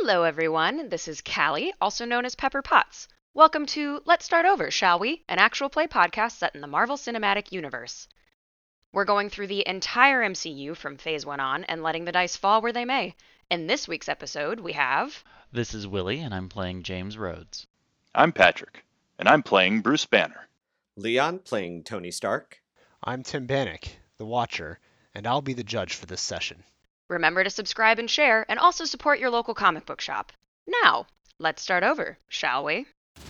Hello, everyone. This is Callie, also known as Pepper Potts. Welcome to Let's Start Over, Shall We? An actual play podcast set in the Marvel Cinematic Universe. We're going through the entire MCU from Phase 1 on and letting the dice fall where they may. In this week's episode, we have... This is Willie, and I'm playing James Rhodes. I'm Patrick, and I'm playing Bruce Banner. Leon playing Tony Stark. I'm Tim Bannock, the Watcher, and I'll be the judge for this session. Remember to subscribe and share, and also support your local comic book shop. Now, let's start over, shall we?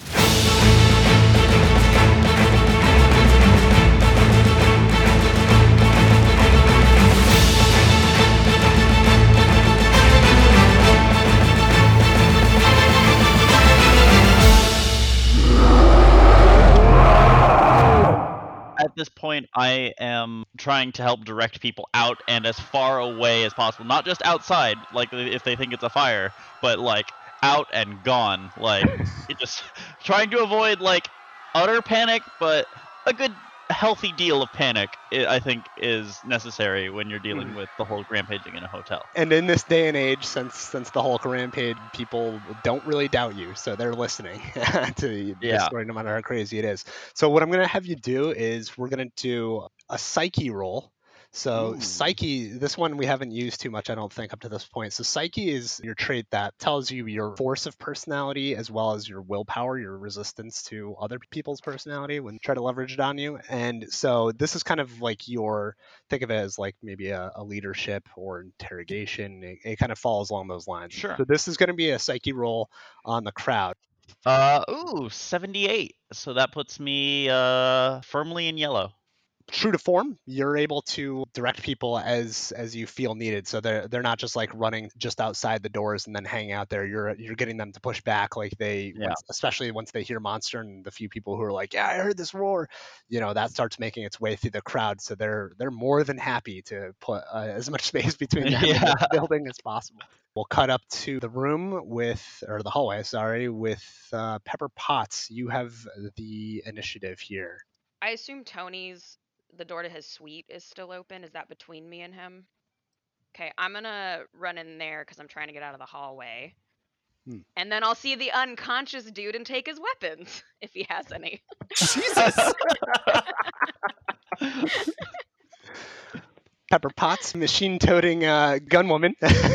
At this point, I am trying to help direct people out and as far away as possible. Not just outside, like if they think it's a fire, but like out and gone. Like just trying to avoid like utter panic, but a good healthy deal of panic, I think, is necessary when you're dealing with the Hulk rampaging in a hotel. And in this day and age, since the Hulk rampage, people don't really doubt you, so they're listening to the story, no matter how crazy it is. So what I'm going to have you do is we're going to do a psyche roll. So Psyche, this one we haven't used too much, I don't think, up to this point. So Psyche is your trait that tells you your force of personality as well as your willpower, your resistance to other people's personality when try to leverage it on you. And so this is kind of like think of it as like maybe a leadership or interrogation. It kind of falls along those lines. Sure. So this is going to be a Psyche roll on the crowd. 78. So that puts me firmly in yellow. True to form, you're able to direct people as you feel needed. So they're not just like running just outside the doors and then hanging out there. You're getting them to push back, like especially once they hear monster and the few people who are like, yeah, I heard this roar, that starts making its way through the crowd. So they're more than happy to put as much space between them and the building as possible. We'll cut up to the hallway, with Pepper Potts. You have the initiative here. I assume the door to his suite is still open. Is that between me and him? Okay, I'm gonna run in there because I'm trying to get out of the hallway. And then I'll see the unconscious dude and take his weapons, if he has any. Jesus! Pepper Potts, machine-toting gun woman,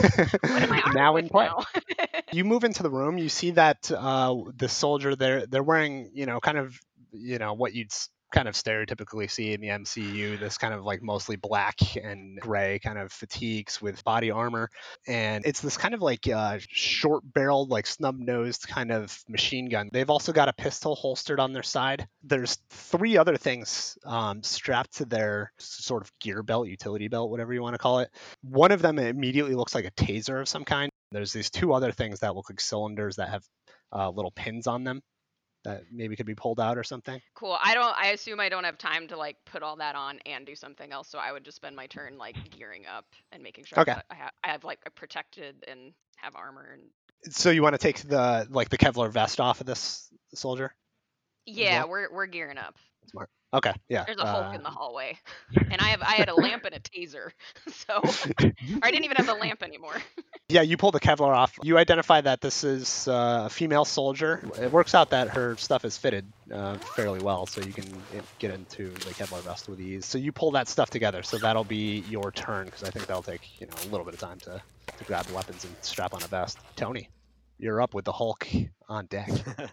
now in play. You move into the room. You see that the soldier, they're wearing, kind of, what you'd kind of stereotypically see in the MCU, this kind of like mostly black and gray kind of fatigues with body armor. And it's this kind of like short-barreled, like snub-nosed kind of machine gun. They've also got a pistol holstered on their side. There's 3 other things strapped to their sort of gear belt, utility belt, whatever you want to call it. One of them immediately looks like a taser of some kind. There's these 2 other things that look like cylinders that have little pins on them that maybe could be pulled out or something. Cool. I assume I don't have time to like put all that on and do something else, so I would just spend my turn like gearing up and making sure that I have like protected and have armor. And so you want to take the Kevlar vest off of this soldier? Yeah, we're gearing up. Smart. Okay, yeah. There's a Hulk in the hallway, and I had a lamp and a taser, so I didn't even have the lamp anymore. Yeah, you pull the Kevlar off. You identify that this is a female soldier. It works out that her stuff is fitted fairly well, so you can get into the Kevlar vest with ease. So you pull that stuff together. So that'll be your turn, because I think that'll take a little bit of time to grab the weapons and strap on a vest. Tony, you're up with the Hulk on deck.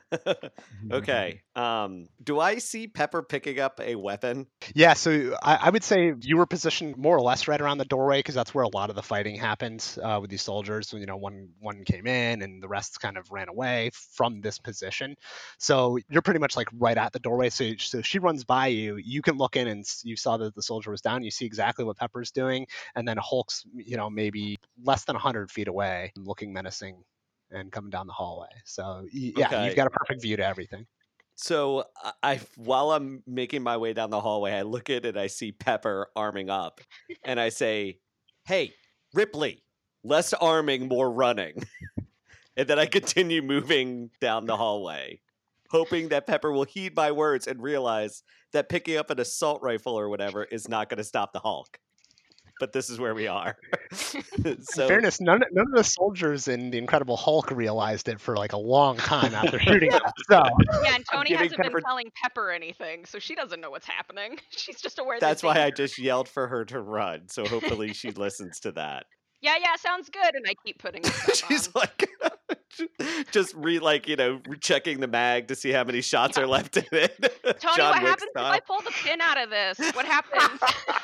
Okay. Do I see Pepper picking up a weapon? Yeah, so I would say you were positioned more or less right around the doorway, because that's where a lot of the fighting happened with these soldiers. One came in and the rest kind of ran away from this position. So you're pretty much like right at the doorway. So she runs by you. You can look in and you saw that the soldier was down. You see exactly what Pepper's doing. And then Hulk's, maybe less than 100 feet away, looking menacing and coming down the hallway. So yeah, okay. You've got a perfect view to everything. So while I'm making my way down the hallway, I look at it, I see Pepper arming up, and I say, "Hey, Ripley, less arming, more running." And then I continue moving down the hallway, hoping that Pepper will heed my words and realize that picking up an assault rifle or whatever is not going to stop the Hulk. but this is where we are. In So fairness, none of the soldiers in the Incredible Hulk realized it for like a long time after shooting them. So Yeah, and Tony giving hasn't been Pepper- telling Pepper anything, so she doesn't know what's happening. She's just aware that's there's why I danger. just yelled for her to run. So hopefully she listens to that. Yeah, sounds good. And I keep putting the stuff She's on. like, just checking the mag to see how many shots are left in it. Tony, John what Wick happens if I style. pull the pin out of this? What happens?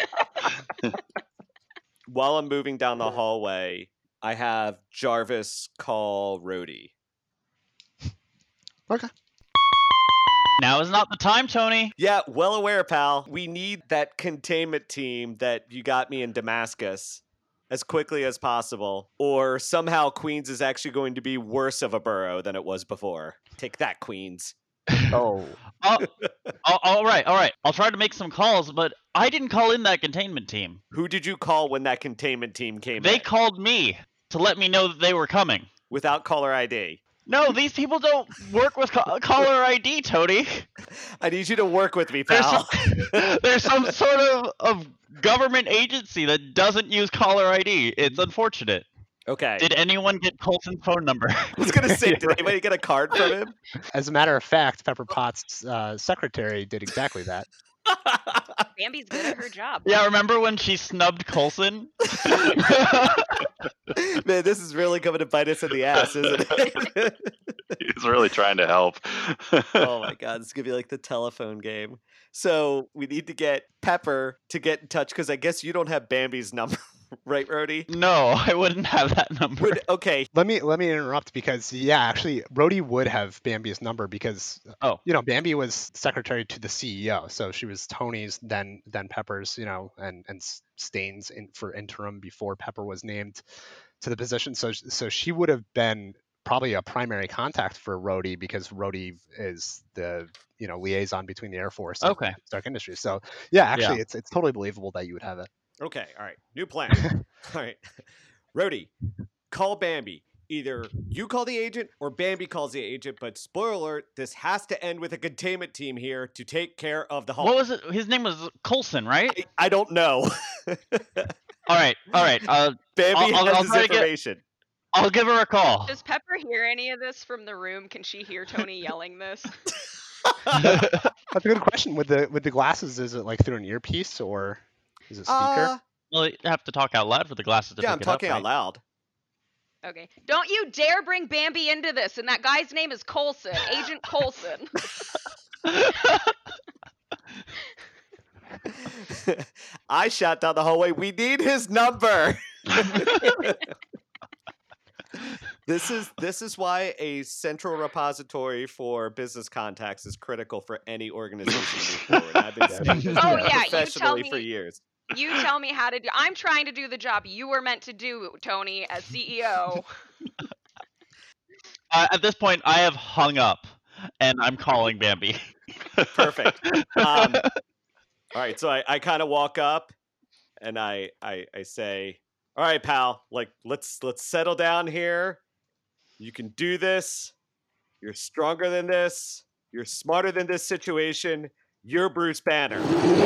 While I'm moving down the hallway, I have Jarvis call Rhodey. okay. Now is not the time, Tony. Yeah, well aware, pal. We need that containment team that you got me in Damascus as quickly as possible, or somehow Queens is actually going to be worse of a borough than it was before. Take that, Queens. Oh. All right. I'll try to make some calls, but I didn't call in that containment team. Who did you call when that containment team came They in? called me to let me know that they were coming. Without caller ID. No, these people don't work with caller ID, Tony. I need you to work with me, There's pal. There's some sort of government agency that doesn't use caller ID. It's unfortunate. Okay. Did anyone get Colson's phone number? I was going to say, did anybody get a card from him? As a matter of fact, Pepper Potts' secretary did exactly that. Bambi's good at her job. Yeah, remember when she snubbed Colson? Man, this is really coming to bite us in the ass, isn't it? He's really trying to help. Oh my god, this is gonna be like the telephone game. So we need to get Pepper to get in touch because I guess you don't have Bambi's number, right, Rhodey? No, I wouldn't have that number. Okay. Let me interrupt because actually Rhodey would have Bambi's number because Bambi was secretary to the CEO, so she was Tony's then Pepper's, and Staines for interim before Pepper was named to the position. So she would have been probably a primary contact for Rhodey because Rhodey is the liaison between the Air Force and Stark Industries. So actually it's totally believable that you would have it. Okay, all right. New plan. All right. Rhodey, call Bambi. Either you call the agent or Bambi calls the agent, but spoiler alert, this has to end with a containment team here to take care of the Hulk. What was it? His name was Colson, right? I don't know. All right. Bambi has this information. I'll give her a call. Does Pepper hear any of this from the room? Can she hear Tony yelling this? That's a good question. With the glasses, is it like through an earpiece or is it speaker? Well, you have to talk out loud for the glasses to pick I'm talking it up, out loud. Okay. Don't you dare bring Bambi into this. And that guy's name is Colson, Agent Colson. I shot down the hallway. We need his number. This is why a central repository for business contacts is critical for any organization to move forward. I've been saying this professionally for years. You tell me how to do. I'm trying to do the job you were meant to do, Tony, as CEO. At this point, I have hung up, and I'm calling Bambi. Perfect. All right, so I kind of walk up, and I say, "All right, pal, let's settle down here. You can do this. You're stronger than this. You're smarter than this situation. You're Bruce Banner."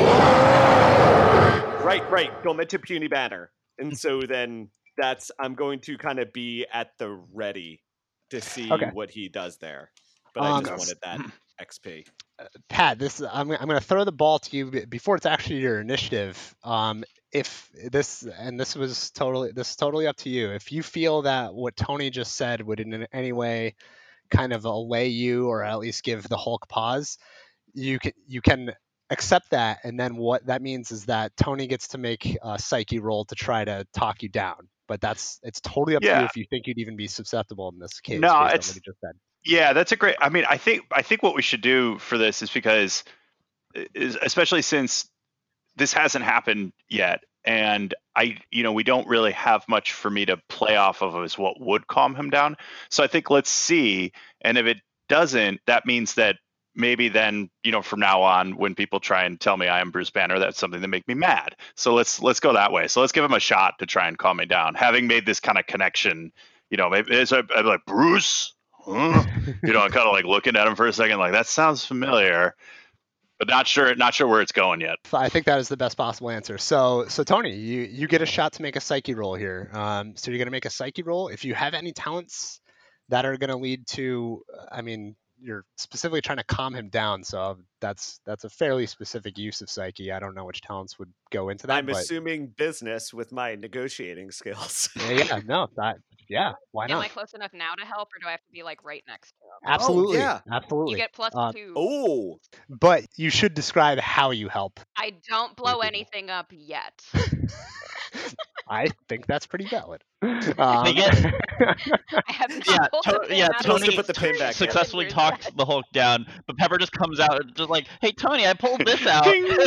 Right. Don't mention Puny Banner. And so then I'm going to kind of be at the ready to see what he does there. But I just wanted that XP. Pat, I'm going to throw the ball to you before it's actually your initiative. If this is totally up to you. If you feel that what Tony just said would in any way kind of allay you or at least give the Hulk pause, you can accept that, and then what that means is that Tony gets to make a psyche roll to try to talk you down. But it's totally up to you if you think you'd even be susceptible in this case. No, based on what you just said. Yeah, that's a great. I mean, I think what we should do for this is because, especially since this hasn't happened yet, and we don't really have much for me to play off of as what would calm him down. So I think let's see, and if it doesn't, that means that maybe then, from now on, when people try and tell me I am Bruce Banner, that's something that make me mad. So let's go that way. So let's give him a shot to try and calm me down. Having made this kind of connection, maybe I'd be like, Bruce, huh? I'm kind of like looking at him for a second, like that sounds familiar. but not sure where it's going yet. I think that is the best possible answer. So Tony, you get a shot to make a psyche roll here. So you're going to make a psyche roll. If you have any talents that are going to lead to, I mean, you're specifically trying to calm him down, so that's a fairly specific use of psyche. I don't know which talents would go into that. I'm assuming business with my negotiating skills. Yeah, no, why Am not? I close enough now to help, or do I have to be like right next to him? Absolutely, yeah. absolutely. You get +2. Oh, But you should describe how you help. I don't blow anything up yet. I think that's pretty valid. They get- I have not Yeah, pulled the pin out of Tony his put the pin back in. successfully fingers talks yet. the Hulk down, but Pepper just comes out and just like, "Hey, Tony, I pulled this out."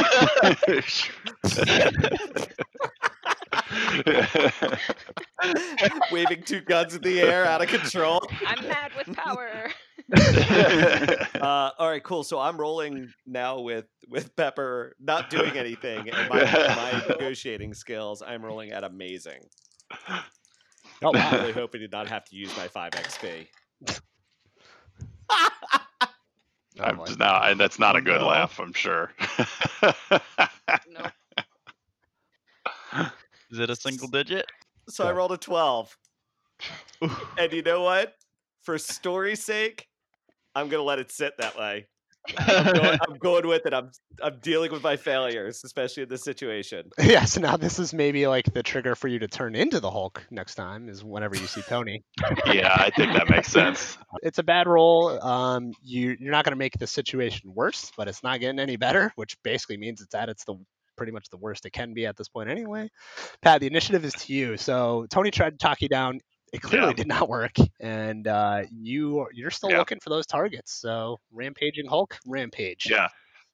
waving two guns in the air, out of control. I'm mad with power. All right, cool. So I'm rolling now with Pepper not doing anything, and my negotiating skills. I'm rolling at amazing. Oh, I'm wow. really hoping to not have to use my 5 XP. I'm just now. That's not a good No. laugh. I'm sure. Nope. Is it a single digit? So I rolled a 12. And you know what? For story's sake, I'm gonna let it sit that way. I'm going with it. I'm dealing with my failures, especially in this situation. Yeah, so now this is maybe like the trigger for you to turn into the Hulk next time is whenever you see Tony. Yeah, I think that makes sense. It's a bad roll. You're not going to make the situation worse, but it's not getting any better, which basically means it's pretty much the worst it can be at this point anyway. Pat, the initiative is to you. So Tony tried to talk you down. It clearly Yeah. did not work, and you're still Yeah. looking for those targets. So rampaging Hulk, rampage. Yeah.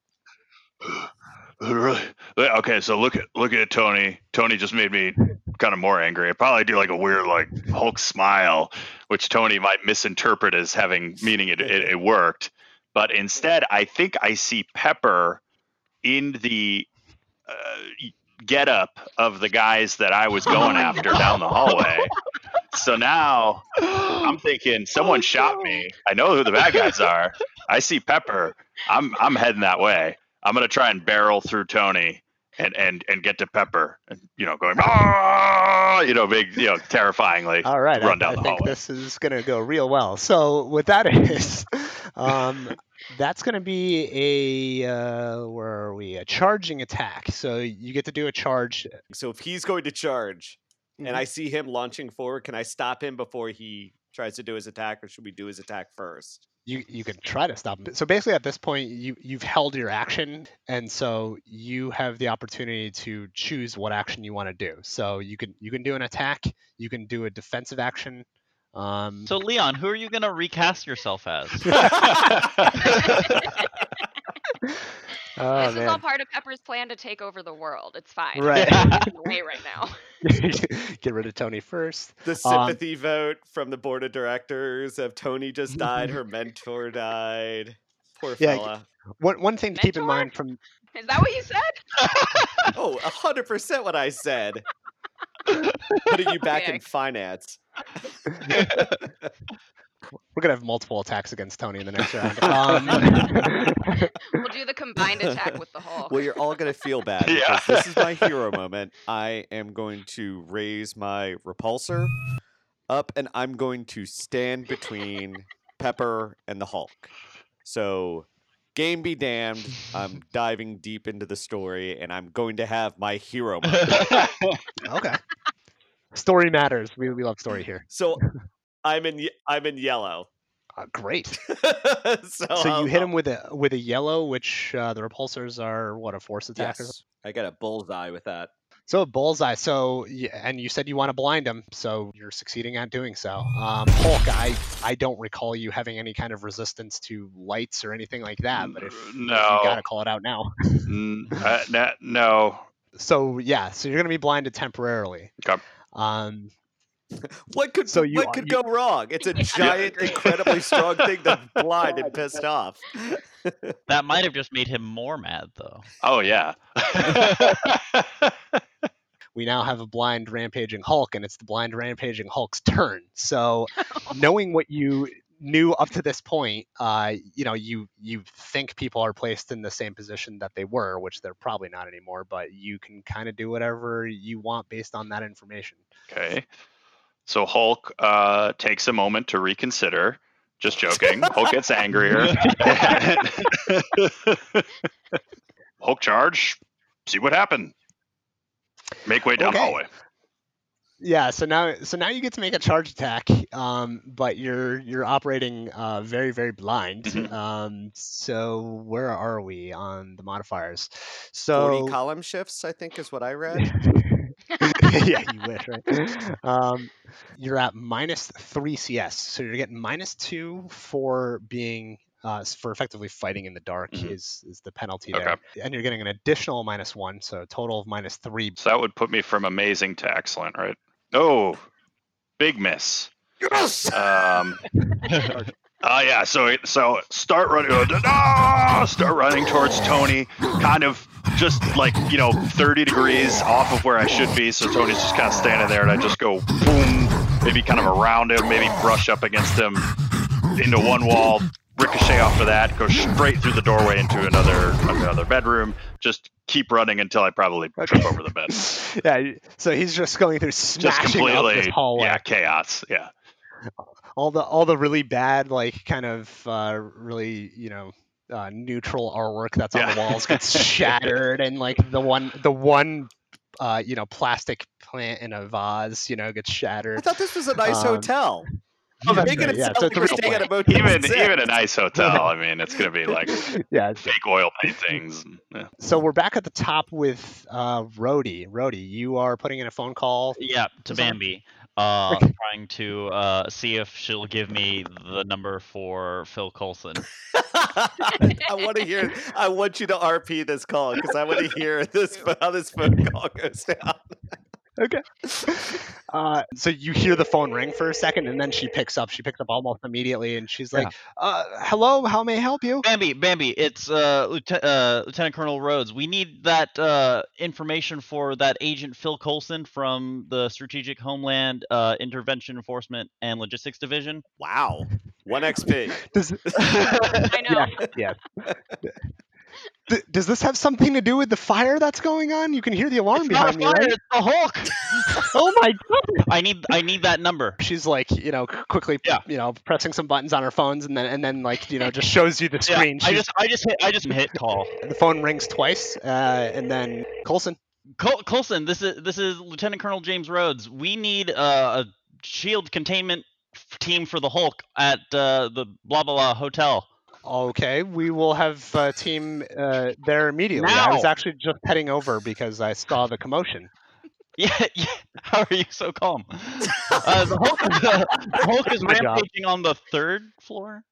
Really? Okay, so look at Tony. Tony just made me kind of more angry. I probably do like a weird like Hulk smile, which Tony might misinterpret as meaning it worked. But instead, I think I see Pepper in the getup of the guys that I was going after down the hallway. So now I'm thinking someone shot me. I know who the bad guys are. I see Pepper. I'm heading that way. I'm gonna try and barrel through Tony and get to Pepper and going big terrifyingly All right, run down I the think hallway. this is going to go real well. So what that is, that's going to be where are we? A charging attack. So you get to do a charge. So if he's going to charge, Mhm. and I see him launching forward, can I stop him before he tries to do his attack, or should we do his attack first? You can try to stop him. So basically, at this point, you've held your action, and so you have the opportunity to choose what action you want to do. So you can do an attack, you can do a defensive action. So Leon, who are you gonna recast yourself as? Oh, This is all man. part of Pepper's plan to take over the world. It's fine. Right. I'm in the way right now. Get rid of Tony first. The sympathy vote from the board of directors of Tony just died, her mentor died. Poor Yeah, fella. One thing to keep in Mentor? mind from Is that what you said? Oh, 100% what I said. Putting you back Okay. in finance. we're gonna have multiple attacks against Tony in the next round. We'll do the combined attack with the Hulk. Well, you're all going to feel bad Yeah. because this is my hero moment. I am going to raise my repulsor up and I'm going to stand between Pepper and the Hulk. So, game be damned. I'm diving deep into the story and I'm going to have my hero moment. Okay. Story matters. We love story here. So, I'm in yellow. Great. So So you hit him with a yellow, which the repulsors are what, a force attack or something? Yes, I got a bullseye with that. So a bullseye. So and you said you want to blind him, so you're succeeding at doing so. Hulk, I don't recall you having any kind of resistance to lights or anything like that, but if you gotta call it out now. No. So yeah, so you're gonna be blinded temporarily. Okay. What could So you- go wrong? It's a giant, incredibly strong thing that's blind and pissed off. That might have just made him more mad, though. Oh yeah. We now have a blind rampaging Hulk, and it's the blind rampaging Hulk's turn. So knowing what you knew up to this point, you think people are placed in the same position that they were, which they're probably not anymore, but you can kind of do whatever you want based on that information. Okay. So Hulk takes a moment to reconsider. Just joking. Hulk gets angrier. Hulk charge. See what happened. Make way down the Okay. hallway. Yeah, so now you get to make a charge attack, but you're operating very, very blind. Mhm. So where are we on the modifiers? 40 So column shifts, I think, is what I read. yeah, you wish, right? You're at -3 CS, so you're getting -2 for being for effectively fighting in the dark Mhm. is the penalty Okay. there, and you're getting an additional -1, so a total of -3. So that would put me from amazing to excellent, right? Oh, big miss. Yes! Yeah. So start running. Start running towards Tony. Kind of just like 30 degrees off of where I should be. So Tony's just kind of standing there, and I just go boom, maybe kind of around him, maybe brush up against him, into one wall, ricochet off of that, go straight through the doorway into another bedroom. Just keep running until I probably trip over the bed. Yeah, so he's just going through Just smashing up completely, this hallway. yeah, chaos. Yeah. All the really bad, like kind of really neutral artwork that's on Yeah. the walls gets shattered, and like the one plastic plant in a vase gets I shattered. thought this was a nice Um, hotel. Oh, You're that's making right, it yeah, sound so like it's a we're real staying at a place. motel. Even a nice hotel. I mean, it's gonna be like Yeah. fake oil paintings. Yeah. So we're back at the top with Rhodey. Rhodey, you are putting in a phone call. Yeah, to someone? Bambi. Okay. Trying to see if she'll give me the number for Phil Coulson. I want to hear. I want you to RP this call because I want to hear how this phone call goes down. Okay. So you hear the phone ring for a second, and then she picks up. She picks up almost immediately, and she's like, "Hello, how may I help you?" Bambi, it's Lieutenant Colonel Rhodes. We need that information for that Agent Phil Coulson from the Strategic Homeland Intervention Enforcement and Logistics Division. Wow, 1 XP. I know. Yes. Does this have something to do with the fire that's going on? You can hear the alarm It's not a behind me, fire, right? it's the Hulk. Oh my god! I need that number. She's like, quickly, Yeah. pressing some buttons on her phones, and then like, just shows you the Yeah, screen. I just hit call. The phone rings twice, and then Coulson. Coulson, this is Lieutenant Colonel James Rhodes. We need a shield containment team for the Hulk at the blah blah blah hotel. Okay, we will have a team there immediately. I was Now! actually just heading over because I saw the commotion. Yeah. How are you so calm? The Hulk is Good job. rampaging on the third floor.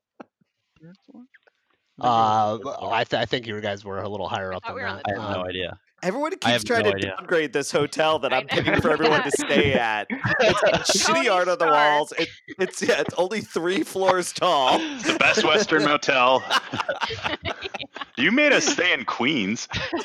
I think you guys were a little higher up thought than we were on that. the I have no idea. Everyone I keeps have trying no to idea. downgrade this hotel that I I'm know. paying for everyone to stay at. It's got shitty Tony art on the Stark. walls. It's only 3 floors tall. The best Western motel. You made us stay in Queens.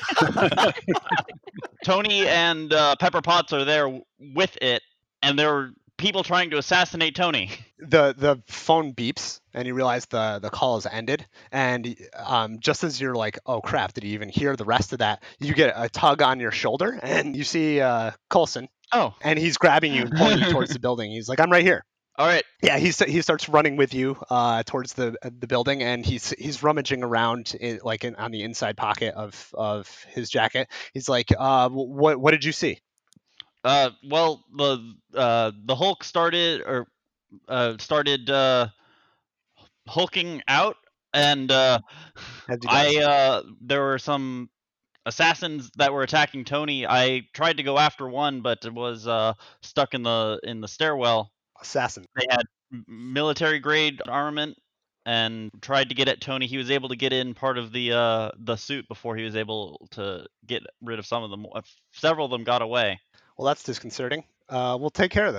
Tony and Pepper Potts are there with it, and there are people trying to assassinate Tony. The phone beeps, and you realize the call has ended. And just as you're like, oh crap, did you even hear the rest of that? You get a tug on your shoulder, and you see Coulson, Oh, and he's grabbing you and pulling you towards the building. He's like, I'm right here. all right. Yeah, he starts running with you towards the building, and he's rummaging around on the inside pocket of his jacket. He's like, what did you see? Well, the Hulk started hulking out, and As he does. there were some assassins that were attacking Tony. I tried to go after one, but it was stuck in the stairwell. Assassin. They had military grade armament and tried to get at Tony. He was able to get in part of the suit before he was able to get rid of some of them. Several of them got away. Well, that's disconcerting. We'll take care of this.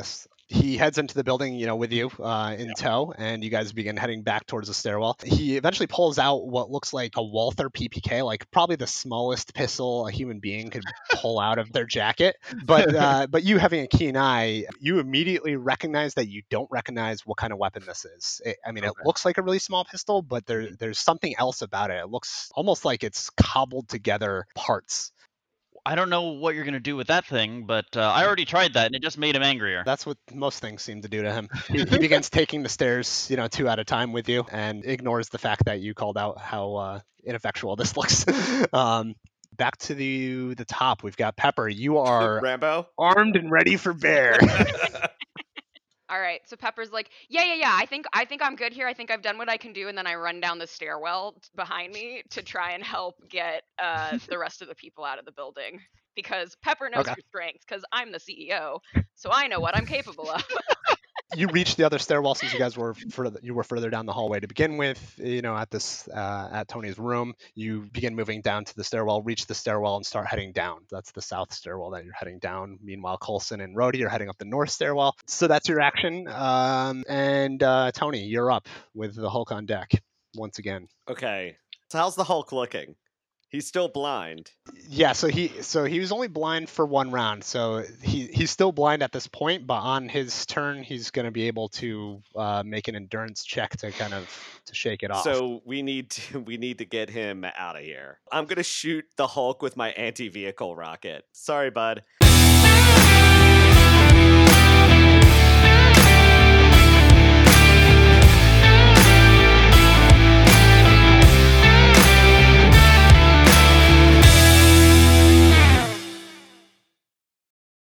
He heads into the building, with you in tow, and you guys begin heading back towards the stairwell. He eventually pulls out what looks like a Walther PPK, like probably the smallest pistol a human being could pull out of their jacket. But you having a keen eye, you immediately recognize that you don't recognize what kind of weapon this is. It looks like a really small pistol, but there's something else about it. It looks almost like it's cobbled together parts. I don't know what you're gonna do with that thing, but I already tried that and it just made him angrier. That's what most things seem to do to him. He begins taking the stairs, 2 at a time with you, and ignores the fact that you called out how ineffectual this looks. Back to the top, we've got Pepper. You are Rambo armed and ready for bear. All right, so Pepper's like, yeah. I think I'm good here. I think I've done what I can do, and then I run down the stairwell behind me to try and help get the rest of the people out of the building, because Pepper knows her strengths, because I'm the CEO, so I know what I'm capable of. You reach the other stairwell since you guys were further down the hallway to begin with. At Tony's room, you begin moving down to the stairwell, reach the stairwell, and start heading down. That's the south stairwell that you're heading down. Meanwhile, Coulson and Rhodey are heading up the north stairwell. So that's your action. And Tony, you're up with the Hulk on deck once again. Okay. So how's the Hulk looking? He's still blind. Yeah, so he was only blind for 1 round, so he's still blind at this point. But on his turn, he's going to be able to make an endurance check to kind of to shake it off. So we need to get him out of here. I'm gonna shoot the Hulk with my anti-vehicle rocket. Sorry, bud.